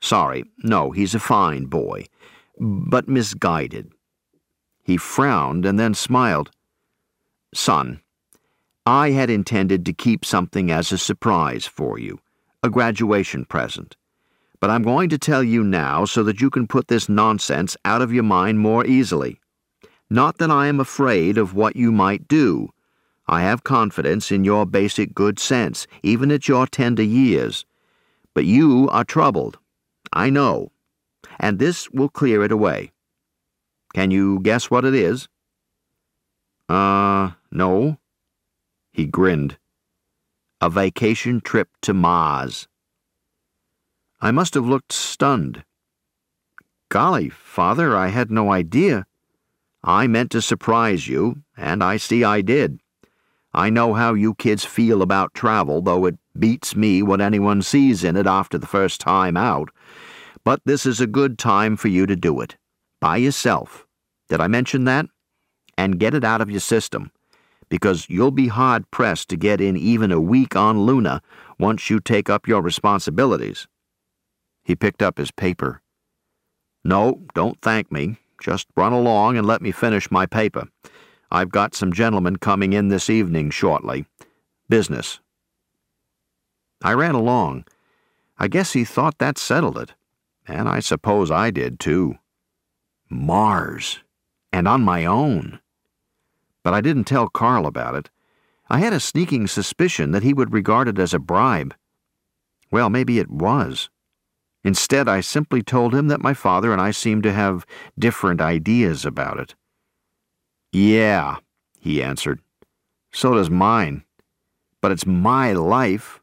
Sorry, no, he's a fine boy, but misguided." He frowned and then smiled. "Son, I had intended to keep something as a surprise for you, a graduation present. But I'm going to tell you now so that you can put this nonsense out of your mind more easily. Not that I am afraid of what you might do. I have confidence in your basic good sense, even at your tender years. But you are troubled. I know. And this will clear it away. Can you guess what it is?" No." He grinned. "A vacation trip to Mars." I must have looked stunned. "Golly, Father, I had no idea." "I meant to surprise you, and I see I did. I know how you kids feel about travel, though it beats me what anyone sees in it after the first time out. But this is a good time for you to do it. By yourself. Did I mention that? And get it out of your system, because you'll be hard-pressed to get in even a week on Luna once you take up your responsibilities." He picked up his paper. "No, don't thank me. Just run along and let me finish my paper. I've got some gentlemen coming in this evening shortly. Business." I ran along. I guess he thought that settled it, and I suppose I did too. Mars, and on my own. But I didn't tell Carl about it. I had a sneaking suspicion that he would regard it as a bribe. Well, maybe it was. Instead, I simply told him that my father and I seemed to have different ideas about it. "Yeah," he answered. "So does mine. But it's my life."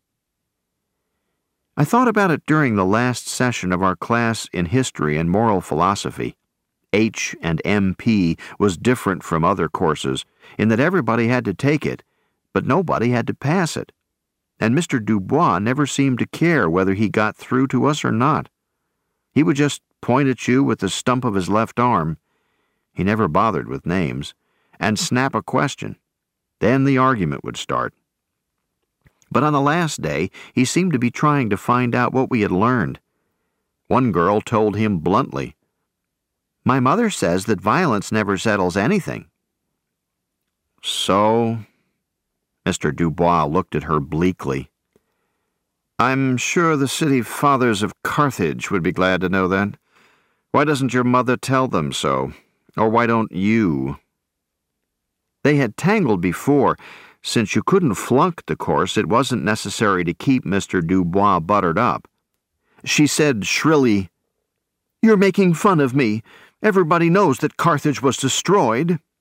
I thought about it during the last session of our class in history and moral philosophy. H and MP was different from other courses in that everybody had to take it, but nobody had to pass it. And Mr. Dubois never seemed to care whether he got through to us or not. He would just point at you with the stump of his left arm — he never bothered with names — and snap a question. Then the argument would start. But on the last day, he seemed to be trying to find out what we had learned. One girl told him bluntly, "My mother says that violence never settles anything." "So?" Mr. Dubois looked at her bleakly. "I'm sure the city fathers of Carthage would be glad to know that. Why doesn't your mother tell them so? Or why don't you?" They had tangled before. Since you couldn't flunk the course, it wasn't necessary to keep Mr. Dubois buttered up. She said shrilly, "You're making fun of me. Everybody knows that Carthage was destroyed."